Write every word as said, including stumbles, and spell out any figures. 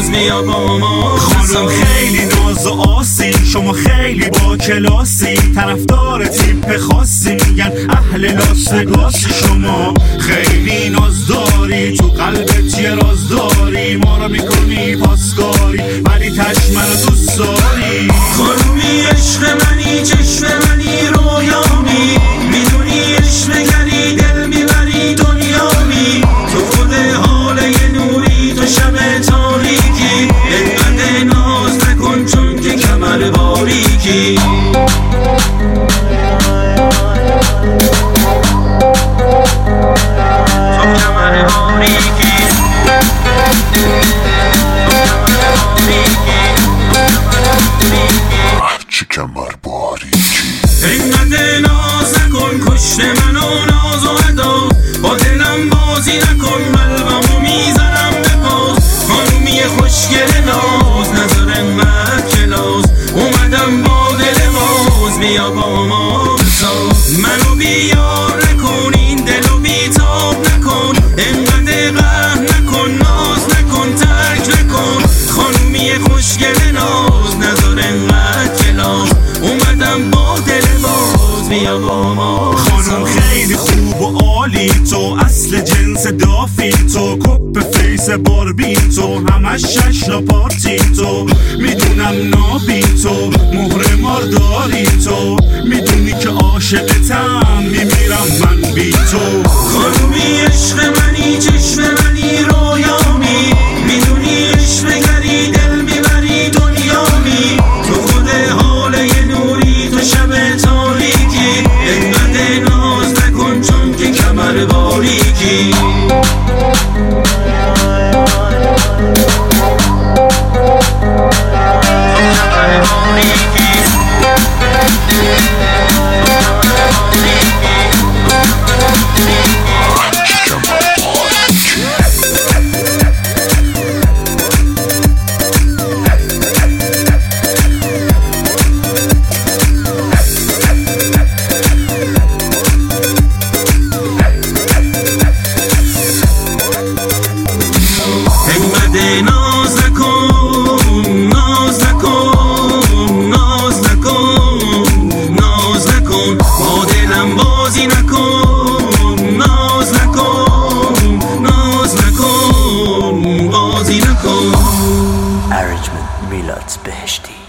باز بیا با ما. خانم خیلی ناز و آسی، شما خیلی با کلاسی، طرفدار تیپ خاصی، میگن اهل لاس وگاسی. شما خیلی ناز داری، تو قلبت یه راز داری، ما رو میکنی پاسکاری ولی تش منو دوست داری. خانومی عشق منی، چشم منی، رویامی، میدونی عشق گری دل میبری دنیامی. تو خود حال یه نوری، تو شب تاریکی، انقدر ناز نکن چون که کمر باریکی. تو کمر باریکی، چه کمر باریکی. اینقدر ناز نکن، کشت منو ناز و ادا، با دلم بازی نکن، قلبمو میزنم به پاس. خانومی خوشگل ناز، نظر انقدر کلاس، اومدم با دل باز، بیا با ما بساز. منو بیار نکن، این دلو بیتاب نکن، اینقدر قهر نکن، ناز نکن، ترک نکن. خانومی خوشگل ناز، نظر انقدر کلاس، اومدم با دل باز، بیا با ما. خانم خیلی خوب و عالی، تو اصل جنس دافی، تو کپ فیس باربی، تو همش جشن پارتی، تو میدونم نابی، تو مهر مارداری، تو میدونی که عاشقتم، میمیرم من بی تو. خانومی عشق منی، چشم منی، رویامی، میدونی عشق گری دل میبری دنیامی. تو خود حال یه نوری، تو شب تاریکی، انقدر ناز نکن چون که کمر باریکی. ناز نکن، ناز نکن، ناز نکن، ناز نکن، با دلم بازی نکن، ناز نکن، ناز نکن، بازی نکن. ارنجمنت میلاد بهشتی.